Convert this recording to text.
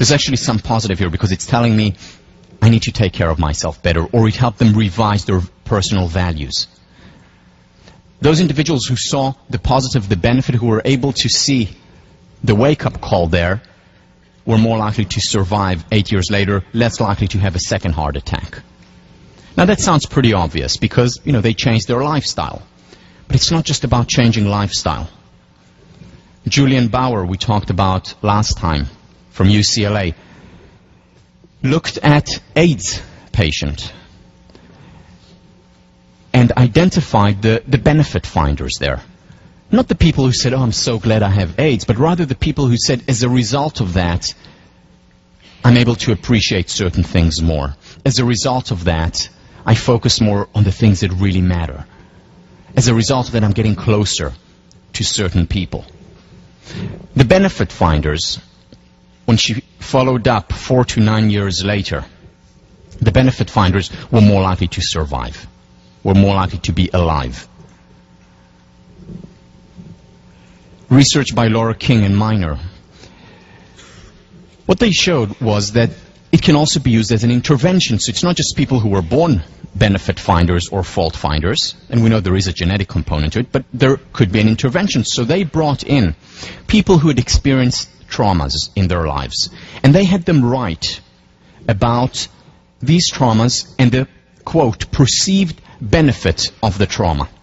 There's actually some positive here because it's telling me I need to take care of myself better, or it helped them revise their personal values. Those individuals who saw the positive, the benefit, who were able to see the wake-up call there, were more likely to survive 8 years later, less likely to have a second heart attack. Now that sounds pretty obvious because, they changed their lifestyle. But it's not just about changing lifestyle. Julian Bauer, we talked about last time, from UCLA, looked at AIDS patient and identified the benefit finders there. Not the people who said, oh, I'm so glad I have AIDS, but rather the people who said, as a result of that, I'm able to appreciate certain things more. As a result of that, I focus more on the things that really matter. As a result of that, I'm getting closer to certain people. The benefit finders, when she followed up 4 to 9 years later, the benefit finders were more likely to survive, were more likely to be alive. Research by Laura King and Miner. What they showed was that it can also be used as an intervention. So it's not just people who were born benefit finders or fault finders, and we know there is a genetic component to it, but there could be an intervention. So they brought in people who had experienced traumas in their lives, and they had them write about these traumas and the, quote, perceived benefit of the trauma.